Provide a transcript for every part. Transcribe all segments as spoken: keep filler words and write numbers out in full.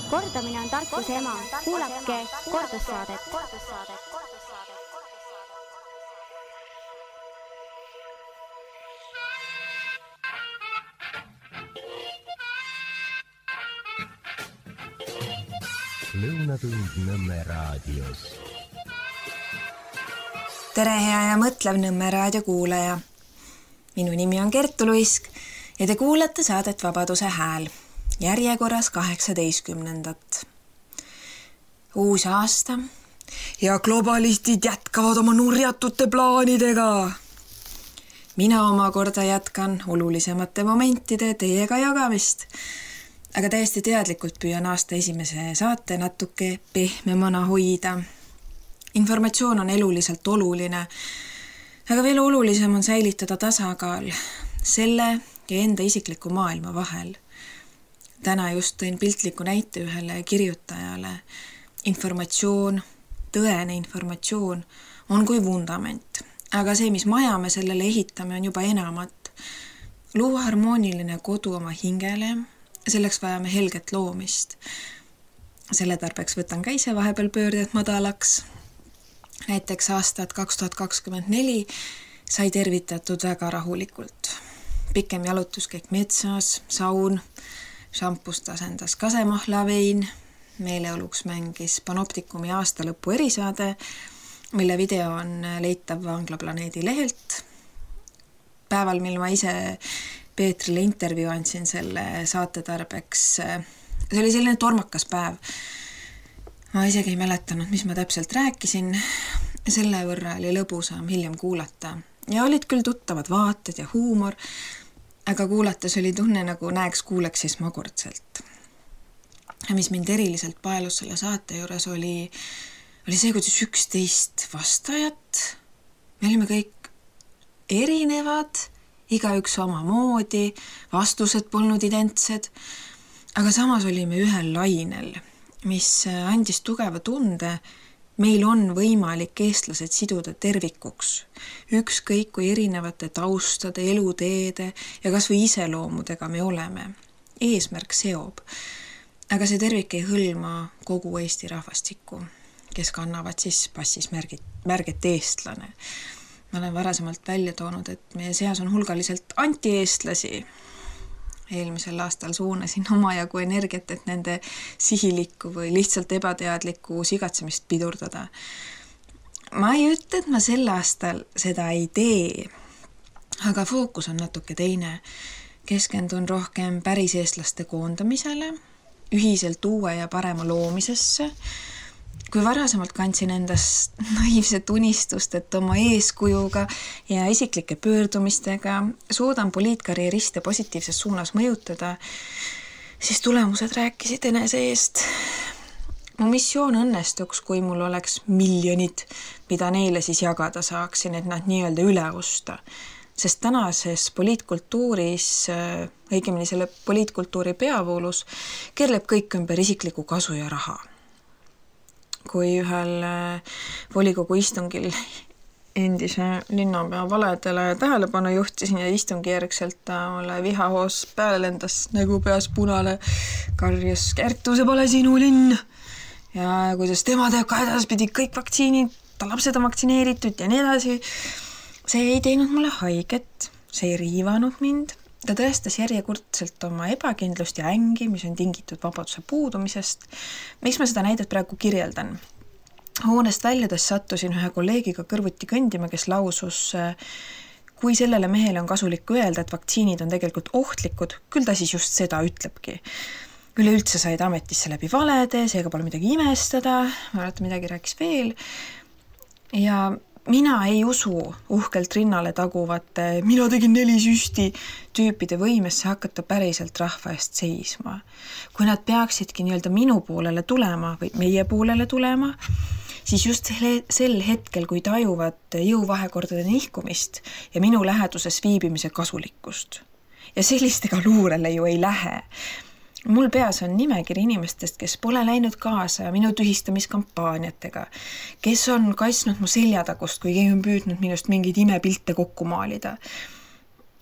Kordamine on tarkuse ema. Kuulake kordussaadet. Lõunatund Nõmme raadios. Tere hea ja mõtlev Nõmme raadio kuulaja. Minu nimi on Kertu Luisk ja te kuulate saadet Vabaduse hääl. Järjekorras kaheksateistkümnendat. Uus aasta ja globalistid jätkavad oma nurjatute plaanidega. Mina omakorda jätkan olulisemate momentide teiega jagamist, aga täiesti teadlikult püüan aasta esimese saate natuke pehmemana hoida. Informatsioon on eluliselt oluline, aga veel olulisem on säilitada tasakaal selle ja enda isikliku maailma vahel. Täna just tõin piltliku näite ühele kirjutajale. Informatsioon, tõene informatsioon on kui vundament, aga see, mis maja me sellele ehitame, on juba enamat. Luua harmooniline kodu oma hingele, selleks vajame helget loomist. Selle tarbeks võtan ka ise vahepeal pöörded madalaks. Näiteks aastat kaks tuhat kakskümmend neli sai tervitatud väga rahulikult. Pikem jalutuskäik metsas, saun, šampust asendas kasemahla-vein, meeleoluks mängis Panoptikumi aastalõpu erisaade, mille video on leitav Vanglaplaneedi lehelt. Päeval, mil ma ise Peetrile intervjuu andsin selle saate tarbeks, see oli selline tormakas päev. Ma isegi ei mäletanud, mis ma täpselt rääkisin. Selle võrra oli lõbusam hiljem kuulata. Ja olid küll tuttavad vaated ja huumor, aga kuulates oli tunne, nagu näeks kuuleks esmakordselt. Ja mis mind eriliselt paelus selle saate juures oli, oli see, kuidas üksteist vastajat. Me olime kõik erinevad, igaüks oma moodi, vastused polnud identsed, aga samas olime ühel lainel, mis andis tugeva tunde. Meil on võimalik eestlased siduda tervikuks, ükskõik kui erinevate taustade, eluteede ja kas või iseloomudega me oleme. Eesmärk seob, aga see tervik ei hõlma kogu Eesti rahvastikku, kes kannavad siis passis märgit, märget eestlane. Ma olen varasemalt välja toonud, et meie seas on hulgaliselt antieestlasi. Eelmisel aastal suunasin omajagu energiat, et nende sihilikku või lihtsalt ebateadlikku sigatsemist pidurdada. Ma ei ütle, et ma sel aastal seda ei tee, aga fookus on natuke teine. Keskendun rohkem päris eestlaste koondamisele, ühiselt uue ja parema loomisesse. Kui varasemalt kandsin endast naiivset unistust, et oma eeskujuga ja isiklike pöördumistega suudan poliitkarieriste positiivses suunas mõjutada, siis tulemused rääkisid enese eest. Mu missioon õnnestuks, kui mul oleks miljonid, mida neile siis jagada saaksin, et nad nii-öelda üle osta. Sest tänases poliitkultuuris, õigemini selle poliitkultuuri peavoolus, kerleb kõik ümber isikliku kasu ja raha. Kui ühel volikogu istungil endise linnapea valedele tähelepanu juhtisin ja istungi järgselt ta mulle vihahoos peale lendas nägu peas punane, karjus Kertu, see pole sinu linn. Ja kuidas tema teeb ka edaspidi kõik vaktsiinid, ta lapsed on vaktsineeritud ja nii edasi. See ei teinud mulle haiget, see ei riivanud mind. Ta tõestas järjekordselt oma ebakindlust ja ängi, mis on tingitud vabaduse puudumisest. Miks ma seda näidet praegu kirjeldan? Hoonest väljades sattusin ühe kolleegiga kõrvuti kõndima, kes lausus, kui sellele mehele on kasulik öelda, et vaktsiinid on tegelikult ohtlikud, küll ta siis just seda ütlebki. Üleüldse said ametisse läbi valede, seega pole midagi imestada, ma arvan, midagi rääkis veel. Ja mina ei usu uhkelt rinnale taguvate, mina tegin neli süsti tüüpide võimesse hakata päriselt rahva eest seisma. Kui nad peaksidki nii-öelda minu poolele tulema või meie poolele tulema, siis just sel hetkel, kui tajuvad jõuvahekordade nihkumist ja minu läheduses viibimise kasulikkust. Ja sellistega luurele ju ei lähe. Mul peas on nimekiri inimestest, kes pole läinud kaasa minu tühistamiskampaaniatega, kes on kaitsnud mu seljatagust, kui keegi on püüdnud minust mingeid imepilte kokku maalida.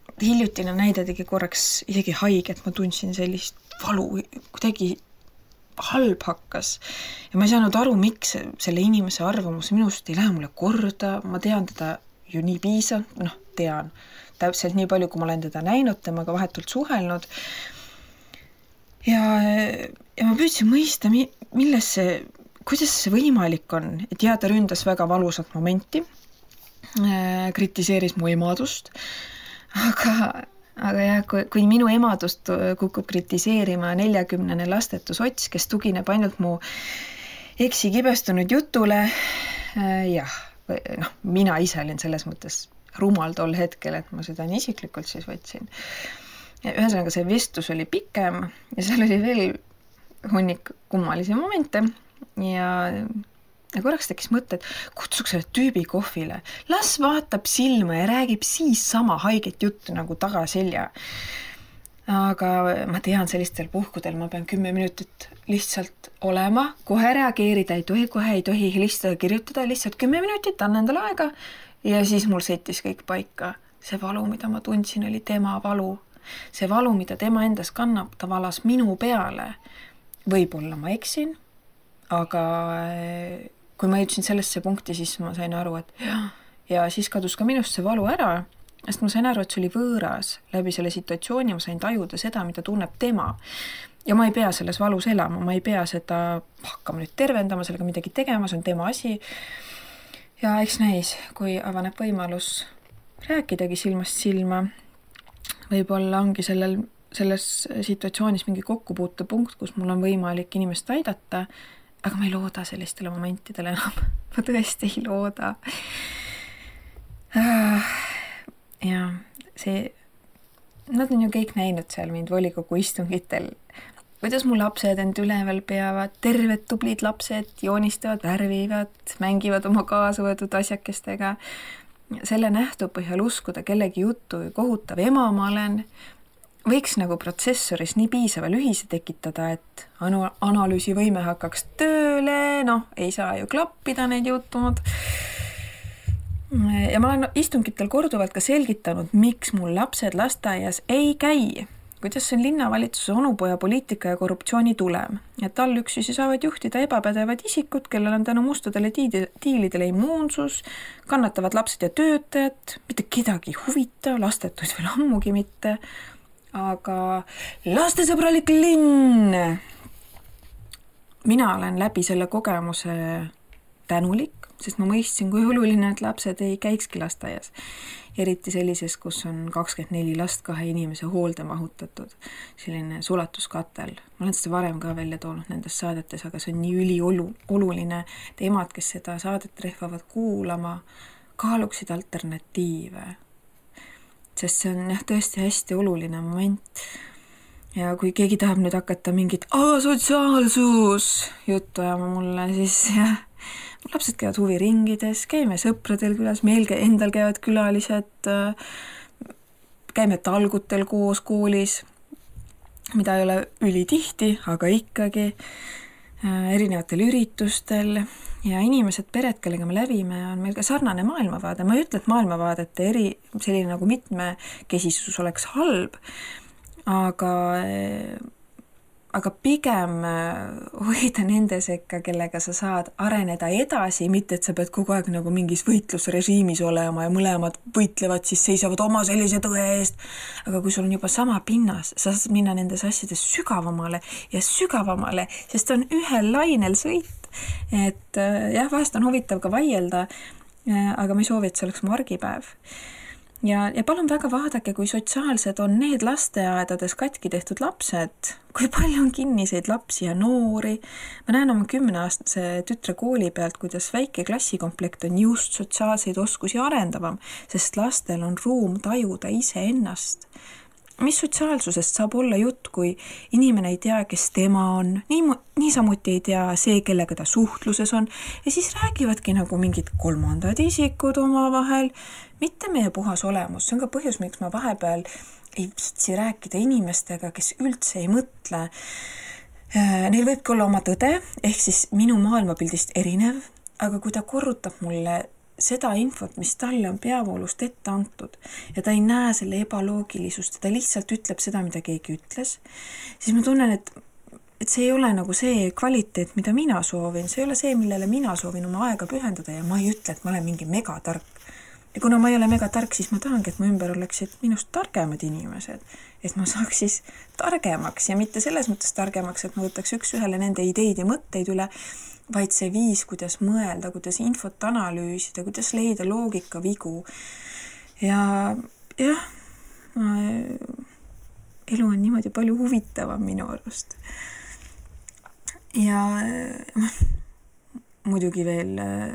Hiljutine näide tegi korraks isegi haiget, ma tundsin sellist valu, kuidagi halb hakkas ja ma ei saanud aru, miks selle inimese arvamus minust ei lähe mulle korda, ma tean teda ju nii piisav, noh, tean täpselt nii palju, kui ma olen teda näinud, temaga vahetult suhelnud ja, ja ma püüdsin mõista, milles see, kuidas see võimalik on, et ja ta ründas väga valusat momenti, kritiseeris mu emadust, aga Aga jah, kui, kui minu emadust kukub kritiseerima neljakümnene lastetu sots, kes tugineb ainult mu eksi kibestunud jutule, jah, noh, mina ise olin selles mõttes rumal tol hetkel, et ma seda nii isiklikult siis võtsin. Ühesõnaga, see vestlus oli pikem ja seal oli veel hunnik kummalisi momente ja Ja korraks tekkis mõte, et kutsuks selle tüübi kohvile. Las vaatab silma ja räägib siis sama haiget juttu nagu tagaselja. Aga ma tean sellistel puhkudel, ma pean kümme minutit lihtsalt olema, kohe reageerida ei tohi, kohe ei tohi helistada, kirjutada, lihtsalt kümme minutit, annan endale aega ja siis mul sõitis kõik paika. See valu, mida ma tundsin, oli tema valu. See valu, mida tema endas kannab, ta valas minu peale. Võib-olla ma eksin, aga kui ma jõudsin sellesse punkti, siis ma sain aru, et ja, ja siis kadus ka minust see valu ära, sest ma sain aru, et see oli võõras läbi selle situatsiooni, ma sain tajuda seda, mida tunneb tema. Ja ma ei pea selles valus elama, ma ei pea seda hakkama nüüd tervendama, sellega midagi tegema, see on tema asi. Ja eks näis, kui avaneb võimalus rääkidagi silmast silma, võib-olla ongi sellel, selles situatsioonis mingi kokkupuutepunkt, kus mul on võimalik inimest aidata, aga ma ei looda sellistele momentidele enam. Ma tõesti ei looda. Ja see, nad on ju kõik näinud seal mind volikogu istungitel, kuidas mu lapsed end üleval peavad, terved tublid lapsed joonistavad, värvivad, mängivad oma kaasa võetud asjakestega. Selle nähtu põhjal uskuda kellegi juttu, kohutav ema ma olen, võiks nagu protsessoris nii piisava lühise tekitada, et analüüsivõime hakkaks tööle, noh, ei saa ju klappida need jutud. Ja ma olen istungitel korduvalt ka selgitanud, miks mul lapsed lasteaias ei käi, kuidas see on linnavalitsuse onupoja poliitika ja korruptsiooni tulem, et allüksusi saavad juhtida ebapädevad isikud, kellel on tänu mustadele tiilidele immuunsus, kannatavad lapsed ja töötajad, mitte kedagi huvita, lastetuid veel ammugi mitte, aga lastesõbralik linn. Mina olen läbi selle kogemuse tänulik, sest ma mõistsin, kui oluline, et lapsed ei käikski lasteaias. Eriti sellises, kus on kakskümmend neli last kahe inimese hoolde mahutatud. Selline sulatuskatel. Ma olen seda varem ka välja toonud nendes saadetes, aga see on nii üli olu, oluline, et emad, kes seda saadet rehvavad kuulama, kaaluksid alternatiive. Sest see on jah, tõesti hästi oluline moment. Ja kui keegi tahab nüüd hakata mingit asotsiaalsus juttu ajama mulle, siis jah, lapsed käivad huviringides, käime sõpradel külas, meil endal käivad külalised, käime talgutel koos koolis, mida ei ole ülitihti, aga ikkagi erinevatel üritustel. Ja inimesed, pered, kellega me lävime, on meil ka sarnane maailmavaade. Ma ei ütle, et maailmavaadete eri, selline nagu mitmekesisus oleks halb, aga, aga pigem hoida nende sekka, kellega sa saad areneda edasi, mitte et sa pead kogu aeg nagu mingis võitlusrežiimis olema ja mõlemad võitlevad, siis seisavad oma sellise tõe eest. Aga kui sul on juba sama pinnas, sa saad minna nendes asjades sügavamale ja sügavamale, sest on ühel lainel sõit. Et jah, vahest on huvitav ka vaielda, aga ma ei soovi, et see oleks mu argipäev. Ja, ja palun väga vaadake, kui sotsiaalsed on need lasteaedades katki tehtud lapsed, kui palju on kinniseid lapsi ja noori. Ma näen oma kümneaastase tütre kooli pealt, kuidas väike klassikomplekt on just sotsiaalseid oskusi arendavam, sest lastel on ruum tajuda ise ennast. Mis sotsiaalsusest saab olla jutt, kui inimene ei tea, kes tema on, nii, nii samuti ei tea see, kellega ta suhtluses on, ja siis räägivadki nagu mingid kolmandad isikud oma vahel, mitte meie puhas olemus. See on ka põhjus, miks ma vahepeal ei viitsi rääkida inimestega, kes üldse ei mõtle. Neil võibki olla oma tõde, ehk siis minu maailmapildist erinev, aga kui ta korrutab mulle seda infot, mis talle on peavoolust ette antud ja ta ei näe selle ebaloogilisust ja ta lihtsalt ütleb seda, mida keegi ütles, siis ma tunnen, et et see ei ole nagu see kvaliteet, mida mina soovin, see ei ole see, millele mina soovin oma aega pühendada ja ma ei ütle, et ma olen mingi megatark. Ja kuna ma ei ole megatark, siis ma tahangi, et mu ümber oleksid minust targemad inimesed, et ma saaks siis targemaks ja mitte selles mõttes targemaks, et ma võtaks üks ühele nende ideid ja mõtteid üle, vaid see viis, kuidas mõelda, kuidas infot analüüsida, kuidas leida loogika vigu. Ja jah, ma, elu on niimoodi palju huvitavam minu arust. Ja muidugi veel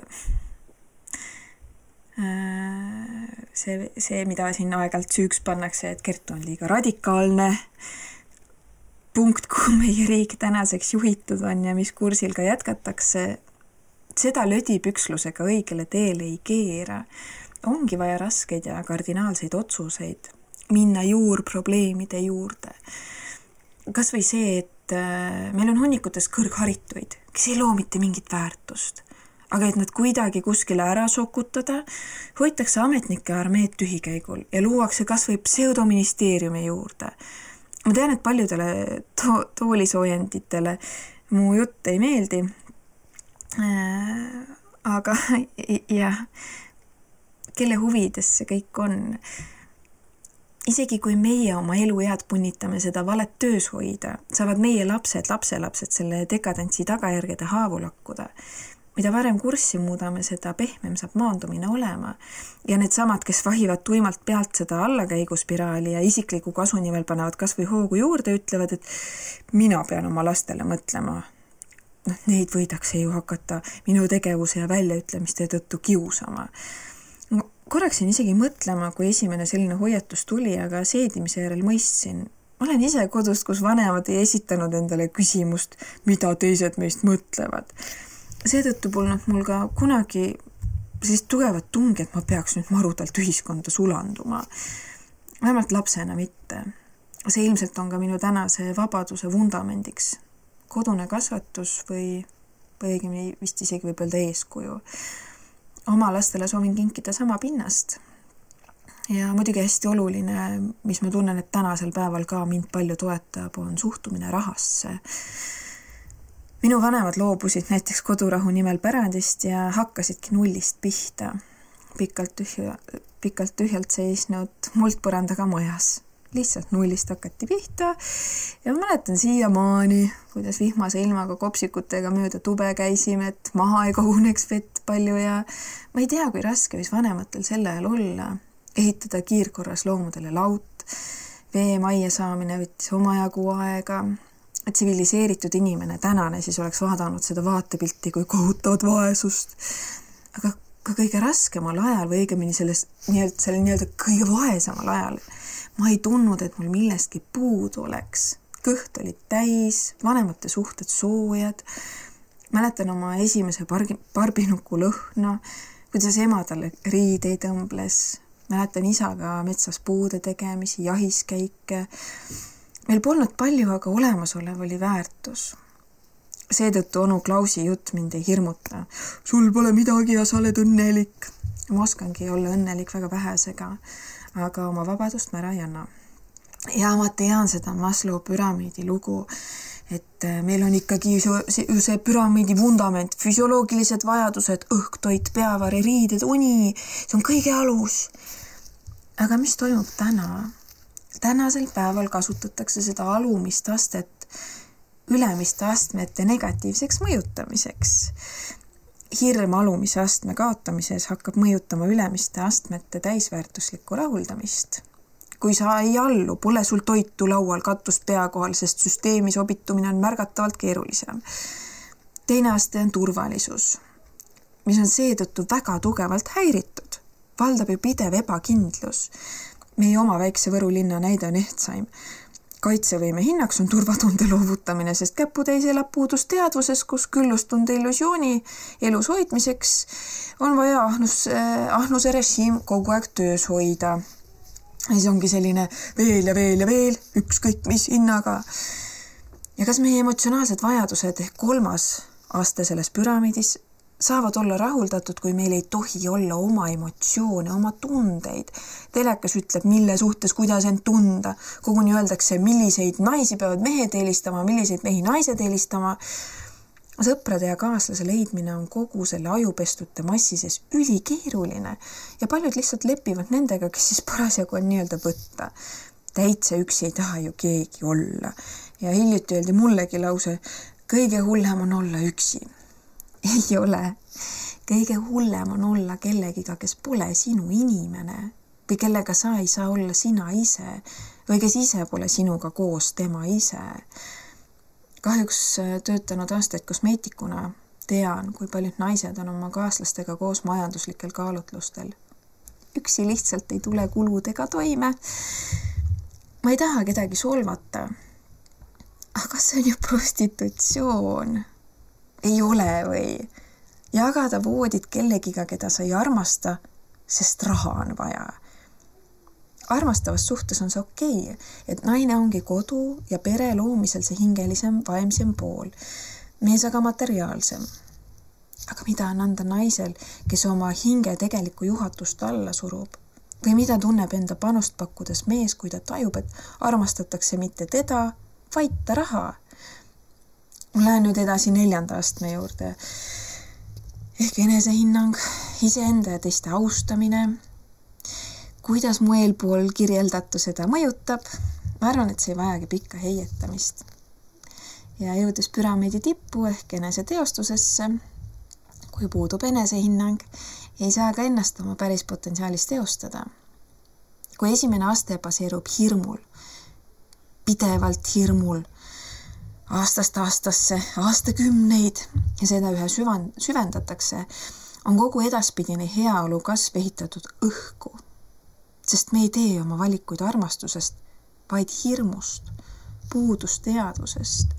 see, see, mida siin aegalt süüks pannakse, et Kertu on liiga radikaalne punkt, kuhu meie riik tänaseks juhitud on ja mis kursil ka jätkatakse, seda lödipükslusega õigele teele ei keera. Ongi vaja raskeid ja kardinaalseid otsuseid, minna juurprobleemide juurde. Kas või see, et meil on hunnikutes kõrgharituid, kes ei loo mitte mingit väärtust, aga et nad kuidagi kuskile ära sokutada, hoitakse ametnike armeed tühikäigul ja luuakse kas või pseudoministeeriumi juurde. Ma tean, et paljudele to- toolisoojenditele mu jutt ei meeldi, aga jah, kelle huvides see kõik on. Isegi kui meie oma eluead punnitame seda valet töös hoida, saavad meie lapsed, lapselapsed selle dekadentsi tagajärgede haavu lakkuda. Mida varem kurssi muudame, seda pehmem saab maandumine olema. Ja need samad, kes vahivad tuimalt pealt seda allakäiguspiraali ja isikliku kasu nimel panevad kas või hoogu juurde, ütlevad, et mina pean oma lastele mõtlema. Noh, neid võidakse ju hakata minu tegevuse ja väljaütlemiste tõttu kiusama. Korraksin isegi mõtlema, kui esimene selline hoiatus tuli, aga seedimise järel mõistsin. Ma olen ise kodust, kus vanemad ei esitanud endale küsimust, mida teised meist mõtlevad. Seetõttu polnud mul ka kunagi sellist tugevat tungi, et ma peaks nüüd marudalt ühiskonda sulanduma. Vähemalt lapsena mitte. See ilmselt on ka minu tänase vabaduse vundamendiks. Kodune kasvatus või, või õigemini vist isegi võib öelda eeskuju. Oma lastele soovin kinkida sama pinnast. Ja muidugi hästi oluline, mis ma tunnen, et tänasel päeval ka mind palju toetab, on suhtumine rahasse. Minu vanemad loobusid näiteks kodurahu nimel pärandist ja hakkasidki nullist pihta. Pikalt, tühja, pikalt tühjalt seisnud muldpõrandaga majas. Lihtsalt nullist hakati pihta ja ma mäletan siiamaani, kuidas vihmase ilmaga kopsikutega mööda tube käisime, et maha ei kohuneks vett palju ja ma ei tea, kui raske võis vanematel selle ajal olla. Ehitada kiirkorras loomadele laut, vee majja saamine võttis omajagu aega. Tsiviliseeritud inimene tänane siis oleks vaadanud seda vaatepilti kui kohutavad vaesust. Aga ka kõige raskemal ajal või õigemini selles nii-öelda, selle nii-öelda kõige vaesamal ajal ma ei tundnud, et mul millestki puudu oleks. Kõht oli täis, vanemate suhted soojad. Mäletan oma esimese pargi, barbinuku lõhna, kuidas ema talle riideid õmbles. Mäletan isaga metsas puude tegemisi, jahiskäike. Meil polnud palju, aga olemasolev oli väärtus. Seetõttu onu Klausi jutt mind ei hirmuta. Sul pole midagi ja sa oled õnnelik. Ma oskangi olla õnnelik väga vähesega, aga oma vabadust ma ära ei anna. Ja ma tean seda Maslow püramiidi lugu, et meil on ikkagi see püramiidi vundament, füsioloogilised vajadused, õhk, toit, peavari, riided, uni, see on kõige alus. Aga mis toimub täna? Tänasel päeval kasutatakse seda alumist astet ülemiste astmete negatiivseks mõjutamiseks. Hirm alumise astme kaotamises hakkab mõjutama ülemiste astmete täisväärtuslikku rahuldamist. Kui sa ei allu, pole sul toitu laual katust pea kohal, sest süsteemi sobitumine on märgatavalt keerulisem. Teine aste on turvalisus, mis on seetõttu väga tugevalt häiritud. Valdab ju pidev ebakindlus. Meie oma väikse Võru linna näide on Ehtsaim. Kaitsevõime hinnaks on turvatunde loovutamine, sest käputäis elab puudus teadvuses, kus küllustunde illusiooni elus hoidmiseks on vaja ahnus, ahnuse režiim kogu aeg töös hoida. Ja see ongi selline veel ja veel ja veel, ükskõik mis hinnaga. Ja kas meie emotsionaalsed vajadused ehk kolmas aste selles püramiidis saavad olla rahuldatud, kui meil ei tohi olla oma emotsioone, oma tundeid. Telekas ütleb, mille suhtes, kuidas end tunda. Koguni öeldakse, milliseid naisi peavad mehed eelistama, milliseid mehi naised eelistama. Sõprade ja kaaslase leidmine on kogu selle ajupestute massises ülikeeruline ja paljud lihtsalt lepivad nendega, kes siis parasjagu on nii-öelda võtta. Täitsa üksi ei taha ju keegi olla. Ja hiljuti öeldi mullegi lause, kõige hullem on olla üksi. Ei ole. Kõige hullem on olla kellegiga, kes pole sinu inimene või kellega sa ei saa olla sina ise või kes ise pole sinuga koos tema ise. Kahjuks töötanud aastaid kosmeetikuna tean, kui paljud naised on oma kaaslastega koos majanduslikel kaalutlustel. Üksi lihtsalt ei tule kuludega toime. Ma ei taha kedagi solvata, aga see on ju prostitutsioon. Ei ole või jagada voodit kellegiga, keda sa ei armasta, sest raha on vaja. Armastavas suhtes on see okei, et naine ongi kodu ja pere loomisel see hingelisem, vaimsem pool, mees aga materiaalsem. Aga mida on anda naisel, kes oma hinge tegelikku juhatust alla surub? Või mida tunneb enda panust pakkudes mees, kui ta tajub, et armastatakse mitte teda, vaid ta raha? Ma lähen nüüd edasi neljanda astme juurde. Ehk enesehinnang, iseenda ja teiste austamine. Kuidas mu eelpool kirjeldatu seda mõjutab? Ma arvan, et see ei vajagi pikka heietamist. Ja jõudes püramiidi tippu ehk enese teostusesse, kui puudub enesehinnang, ei saa ka ennast oma päris potentsiaalis teostada. Kui esimene aste baseerub hirmul, pidevalt hirmul, aastast aastasse, aastakümneid ja seda ühe süvendatakse, on kogu edaspidine heaolu kasv ehitatud õhku. Sest me ei tee oma valikuid armastusest, vaid hirmust, puudusteadvusest.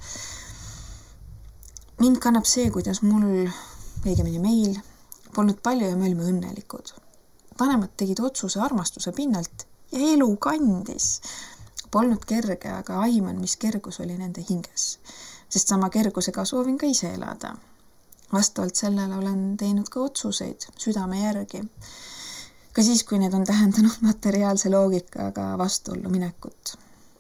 Mind kannab see, kuidas mul, õigemini meil, polnud palju ja me olime õnnelikud. Vanemad tegid otsuse armastuse pinnalt ja elu kandis. Polnud kerge, aga aiman, mis kergus oli nende hinges. Sest sama kergusega soovin ka ise elada. Vastavalt sellele olen teinud ka otsuseid südame järgi. Ka siis, kui need on tähendanud materiaalse loogikaga vastuollu minekut.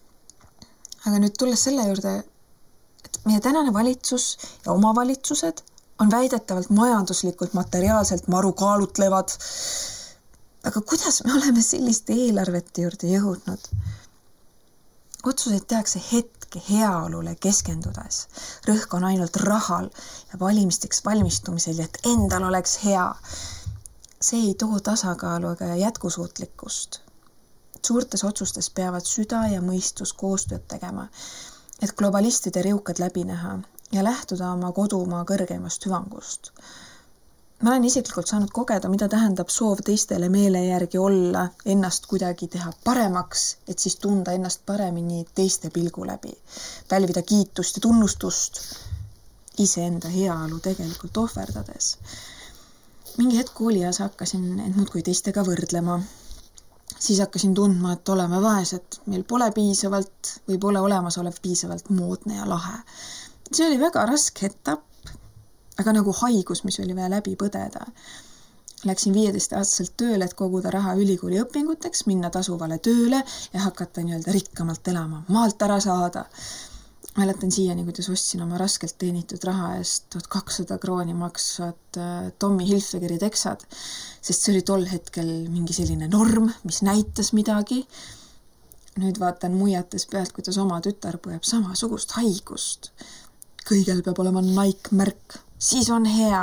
Aga nüüd tulles selle juurde, et meie tänane valitsus ja omavalitsused on väidetavalt majanduslikult materiaalselt maru kaalutlevad. Aga kuidas me oleme selliste eelarvete juurde jõudnud? Otsuseid tehakse hetke heaolule keskendudes. Rõhk on ainult rahal ja valimisteks valmistumisel, et endal oleks hea. See ei too tasakaalu ega jätkusuutlikkust. Suurtes otsustes peavad süda ja mõistus koostööd tegema, et globalistide riukad läbi näha ja lähtuda oma kodumaa kõrgemast hüvangust. Ma olen isiklikult saanud kogeda, mida tähendab soov teistele meele järgi olla, ennast kuidagi teha paremaks, et siis tunda ennast paremini teiste pilgu läbi. Pälvida kiitust ja tunnustust iseenda heaolu tegelikult ohverdades. Mingi hetk koolias hakkasin end muudkui teistega võrdlema. Siis hakkasin tundma, et oleme vaesed, meil pole piisavalt või pole olemasolev piisavalt moodne ja lahe. See oli väga raske etapp, aga nagu haigus, mis oli vaja läbi põdeda. Läksin viieteist aastaselt tööle, et koguda raha ülikooli õpinguteks, minna tasuvale tööle ja hakata nii-öelda rikkamalt elama, maalt ära saada. Mäletan siiani, kuidas ostsin oma raskelt teenitud raha eest tuhat kakssada krooni maksvad Tommy Hilfigeri teksad, sest see oli tol hetkel mingi selline norm, mis näitas midagi. Nüüd vaatan muiates pealt, kuidas oma tütar põeb samasugust haigust. Kõigel peab olema Nike-märk. Siis on hea.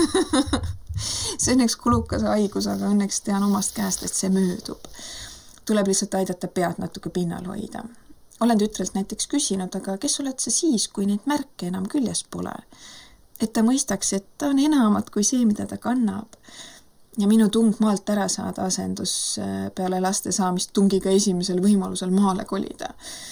See on üks kulukas haigus, aga õnneks tean omast käest, et see möödub. Tuleb lihtsalt aidata pead natuke pinnal hoida. Olen tütrelt näiteks küsinud, aga kes oled sa siis, kui neid märke enam küljes pole? Et ta mõistaks, et ta on enamat kui see, mida ta kannab. Ja minu tung maalt ära saada asendus peale laste saamist tungiga esimesel võimalusel maale kolida.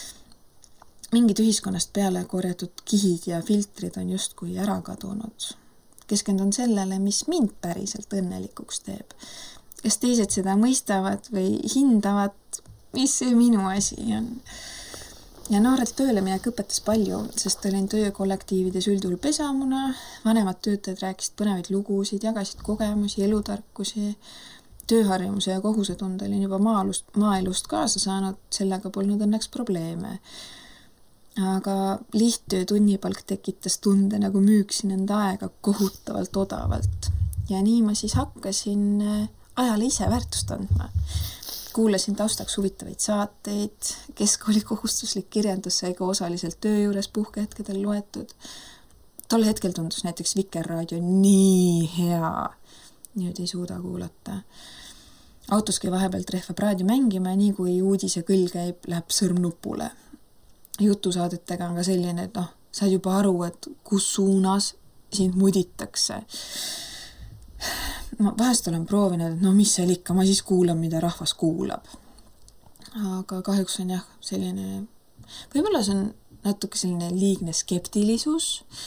Mingid ühiskonnast peale korjatud kihid ja filtrid on justkui ära kadunud. Keskendun sellele, mis mind päriselt õnnelikuks teeb. Kas teised seda mõistavad või hindavad, mis see minu asi on? ja noorelt tööle minek õpetas palju, sest olin töökollektiivides üldjuhul pesamuna, vanemad töötajad rääkisid põnevaid lugusid, jagasid kogemusi, elutarkusi, tööharjumuse ja kohusetunde olin juba maalust, maaelust kaasa saanud, sellega polnud õnneks probleeme. Aga lihttöö tunnipalk tekitas tunde, nagu müüksin enda aega kohutavalt odavalt. Ja nii ma siis hakkasin ajale ise väärtust andma. Kuulasin taustaks huvitavaid saateid, keskkooli kohustuslik kirjandus sai ka osaliselt töö juures puhkehetkedel loetud. Tol hetkel tundus näiteks Vikerraadio nii hea. Nüüd ei suuda kuulata. Autoski vahepeal trehvab raadio mängima ja nii kui uudise kõll käib, läheb sõrm nupule. Jutusaadetega on ka selline, et noh, saad juba aru, et kus suunas sind muditakse. Ma vahest olen proovinud, et no mis seal ikka, ma siis kuulan, mida rahvas kuulab. Aga kahjuks on jah selline, võib-olla see on natuke selline liigne skeptilisus,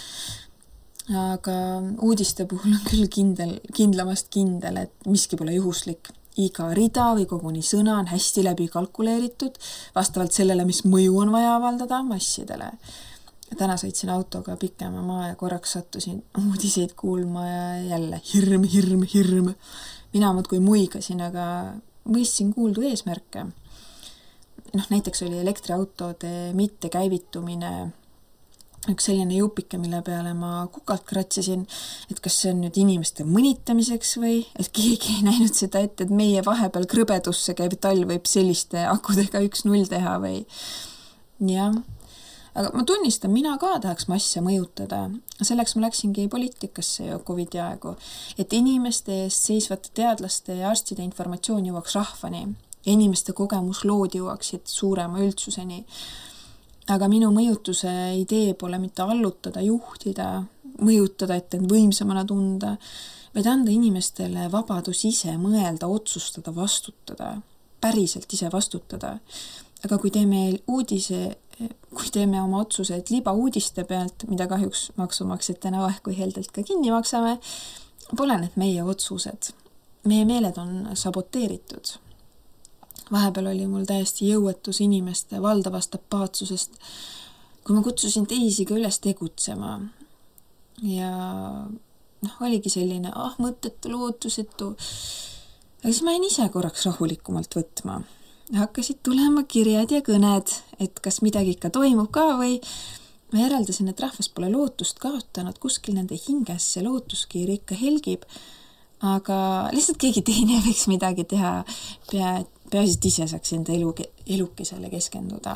aga uudiste puhul on küll kindel, kindlamast kindel, et miski pole juhuslik. Iga rida või koguni sõna on hästi läbi kalkuleeritud vastavalt sellele, mis mõju on vaja avaldada massidele. Täna sõitsin autoga pikema maa ja korraks sattusin uudiseid kuulma ja jälle hirm, hirm, hirm. Mina muud kui muigasin, aga mõistsin kuuldu eesmärke. Noh, näiteks oli elektriautode mitte käivitumine üks selline jupike, mille peale ma kukalt kratsisin, et kas see on nüüd inimeste mõnitamiseks või, et keegi ei näinud seda ette, et meie vahepeal krõbedusse käib talv võib selliste akudega üks null teha või jah. Aga ma tunnistan, mina ka tahaks masse mõjutada. Selleks ma läksingi poliitikasse ja Covidi aegu, et inimeste eest seisvate teadlaste ja arstide informatsioon jõuaks rahvani ja inimeste kogemus lood jõuaksid suurema üldsuseni. Aga minu mõjutuse idee pole mitte allutada, juhtida, mõjutada, et end võimsamana tunda, vaid anda inimestele vabadus ise mõelda, otsustada, vastutada, päriselt ise vastutada. Aga kui teeme uudise, kui teeme oma otsused liba uudiste pealt, mida kahjuks maksumaksjatena oh, kui heldelt ka kinni maksame, pole need meie otsused. Meie meeled on saboteeritud. Vahepeal oli mul täiesti jõuetus inimeste valdavast apaatsusest, kui ma kutsusin teisi ka üles tegutsema. Ja noh, oligi selline, ah, mõttetu, lootusetu. Aga siis ma jäin ise korraks rahulikumalt võtma. Hakkasid tulema kirjad ja kõned, et kas midagi ikka toimub ka või ma järeldasin, et rahvas pole lootust kaotanud, kuskil nende hinges see lootuskiir ikka helgib, aga lihtsalt keegi teine võiks midagi teha, pea, peasid ise saaks enda elu, elukesele keskenduda.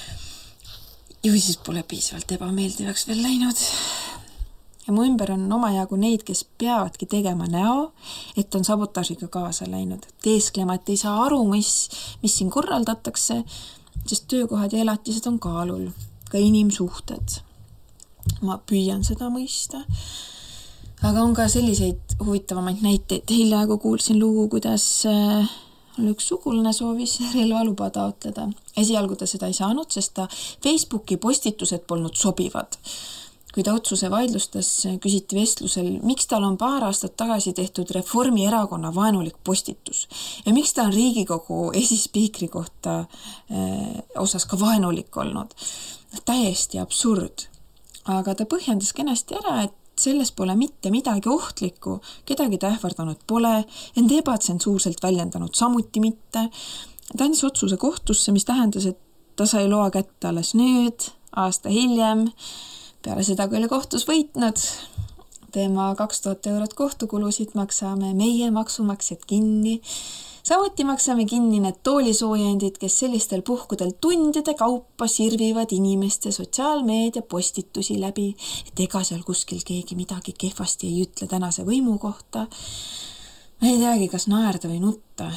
Ju siis pole piisavalt ebameeldivaks veel läinud. Ja mu ümber on omajagu neid, kes peavadki tegema näo, et on sabotaažiga kaasa läinud. Teesklema, et ei saa aru, mis, mis siin korraldatakse, sest töökohad ja elatised on kaalul, ka inimsuhted. Ma püüan seda mõista. Aga on ka selliseid huvitavamaid näiteid. Hiljaaegu kuulsin lugu, kuidas üks sugulane soovis relvaluba taotleda. Esialgu ta seda ei saanud, sest ta Facebooki postitused polnud sobivad. Kui ta otsuse vaidlustas, küsiti vestlusel, miks tal on paar aastat tagasi tehtud Reformierakonna vaenulik postitus ja miks ta on Riigikogu esispiikri kohta eh, osas ka vaenulik olnud. Täiesti absurd. Aga ta põhjendas kenasti ära, et selles pole mitte midagi ohtlikku, kedagi ta ähvardanud pole, end ebatsensuurselt väljendanud samuti mitte. Ta andis otsuse kohtusse, mis tähendas, et ta sai loa kätte alles nüüd, aasta hiljem, peale seda, kui oli kohtus võitnud. Teema kaks tuhat eurot kohtukulusid maksame meie maksumaksjad kinni. Samuti maksame kinni need toolisoojendid, kes sellistel puhkudel tundide kaupa sirvivad inimeste sotsiaalmeedia postitusi läbi, et ega seal kuskil keegi midagi kehvasti ei ütle tänase võimu kohta. Ma ei teagi, kas naerda või nutta.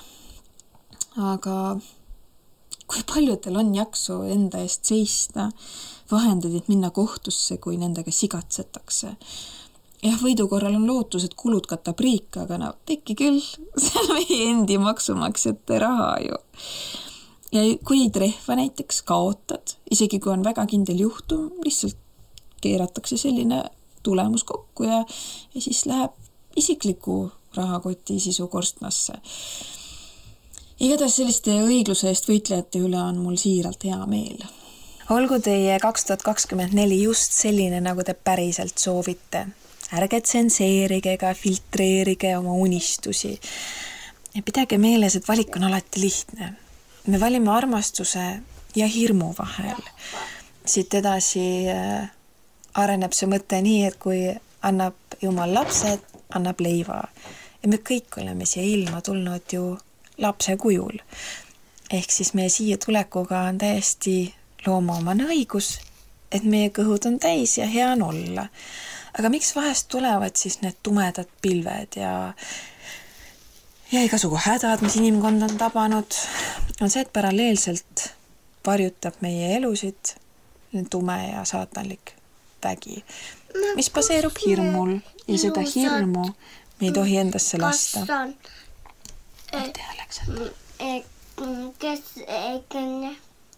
Aga kui paljudel on jaksu enda eest seista, vahendad, et minna kohtusse, kui nendega sigatsetakse. Jah, võidu korral on lootus, et kulud katab riik, aga no teki küll, see on meie endi maksumaksjate raha ju. Ja kui trehva näiteks kaotad, isegi kui on väga kindel juhtum, lihtsalt keeratakse selline tulemus kokku ja, ja siis läheb isikliku rahakoti sisu korstnasse. Igatahes selliste õigluse eest võitlejate üle on mul siiralt hea meel. Olgu teie kaks tuhat kakskümmend neli just selline, nagu te päriselt soovite. Ärge tsenseerige ega filtreerige oma unistusi. Ja pidage meeles, et valik on alati lihtne. Me valime armastuse ja hirmu vahel. Siit edasi areneb see mõte nii, et kui annab Jumal lapsed, annab leiva. Ja me kõik oleme siia ilma tulnud ju lapse kujul. Ehk siis meie siia tulekuga on täiesti loomaomane õigus, et meie kõhud on täis ja hea on olla. Aga miks vahest tulevad siis need tumedad pilved ja, ja igasugu hädad, mis inimkond on tabanud, on see, et paralleelselt varjutab meie elusid tume ja saatanlik vägi, mis baseerub hirmul ja seda hirmu me ei tohi endasse lasta. Kas teha läks? Kes ei kenne?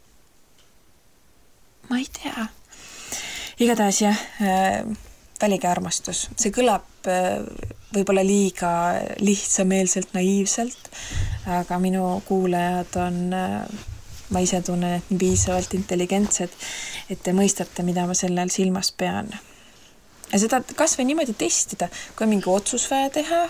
Ma ei tea. Igatahes jah, välige armastus. See kõlab võib-olla liiga lihtsameelselt, naiivselt, aga minu kuulajad on, ma ise tunnen, et nii piisavalt intelligentsed, et te mõistate, mida ma sellel silmas pean. Ja seda kas või niimoodi testida, kui on mingi otsus vaja teha,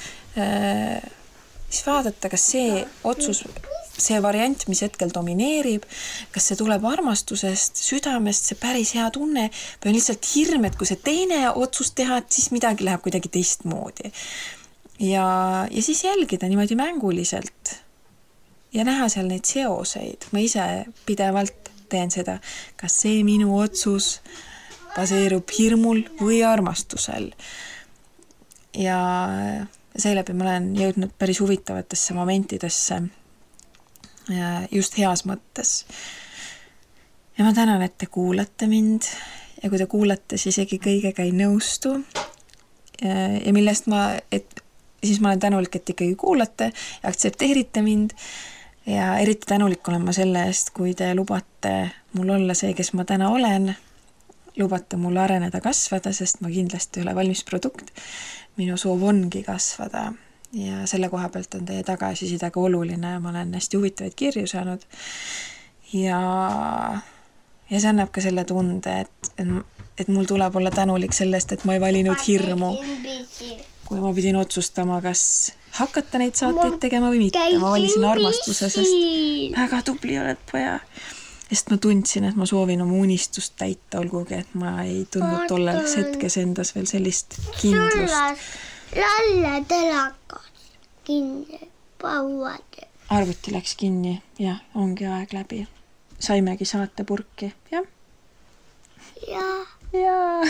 siis vaadata, kas see otsus, see variant, mis hetkel domineerib, kas see tuleb armastusest, südamest, see päris hea tunne, või on lihtsalt hirm, et kui see teine otsus teha, siis midagi läheb kuidagi teistmoodi. Ja, ja siis jälgida niimoodi mänguliselt ja näha seal neid seoseid. Ma ise pidevalt teen seda, kas see minu otsus baseerub hirmul või armastusel. Ja seeläbi ma olen jõudnud päris huvitavatesse momentidesse just heas mõttes. Ja ma tänan, et te kuulate mind ja kui te kuulate, siis isegi kõigega ei nõustu ja millest ma, et siis ma olen tänulik, et ikkagi kuulate ja aktsepteerite mind ja eriti tänulik olen ma selle eest, kui te lubate mul olla see, kes ma täna olen, lubate mul areneda, kasvada, sest ma kindlasti ei ole valmis produkt. Minu soov ongi kasvada. Ja selle koha pealt on teie tagasisidega oluline ja ma olen hästi huvitavaid kirju saanud. Ja, ja see annab ka selle tunde, et, et, et mul tuleb olla tänulik sellest, et ma ei valinud hirmu. Kui ma pidin otsustama, kas hakata neid saateid tegema või mitte. Ma valisin armastuse, sest väga tubli oled poja. Sest ma tundsin, et ma soovin oma unistust täita, olgugi, et ma ei tundnud tolleks hetkes endas veel sellist kindlust. Lalle telakas kinni, pauad. Arvuti läks kinni, jah, ongi aeg läbi. Saimegi saate purki, jah? Jaa. Jaa.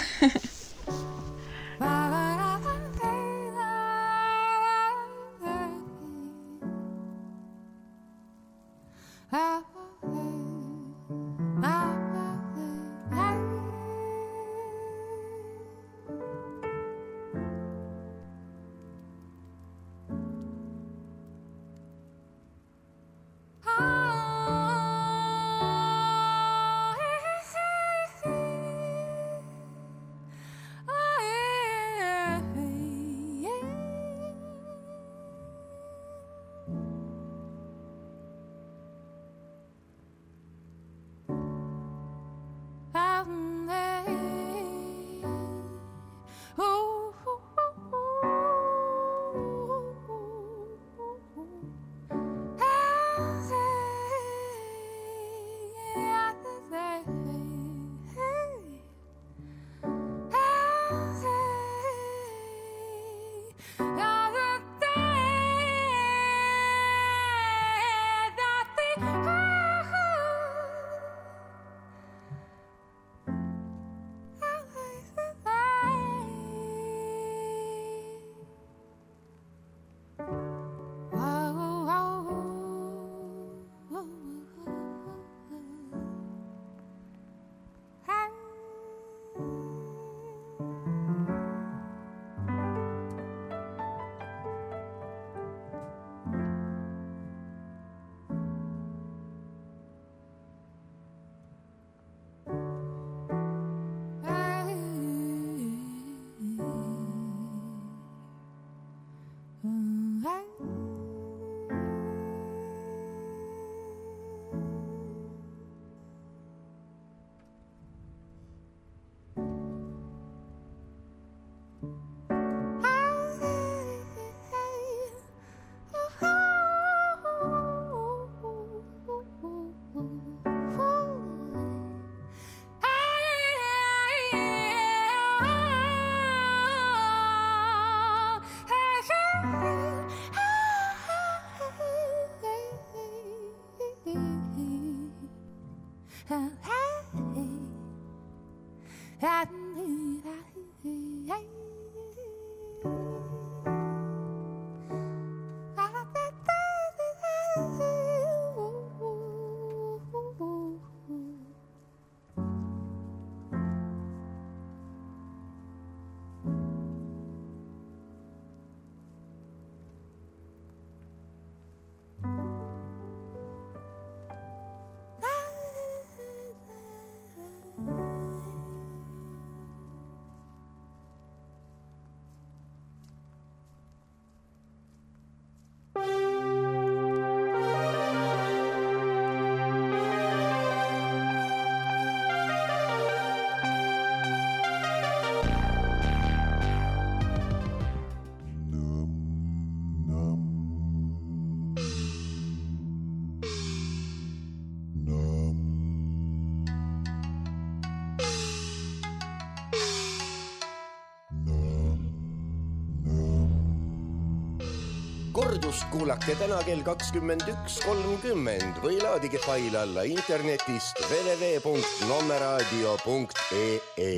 Kordust kuulake täna kell kakskümmend üks kolmkümmend või laadige fail alla internetist w w w punkt nommeraadio punkt e e.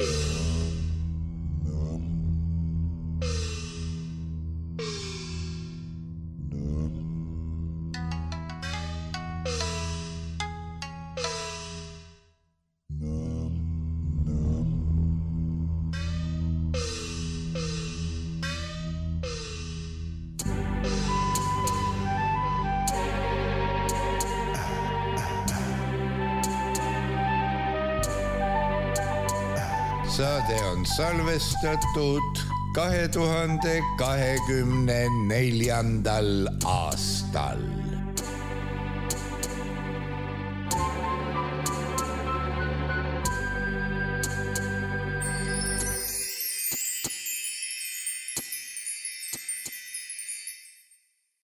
Saade on salvestatud kahe tuhande kahekümne neljandal aastal.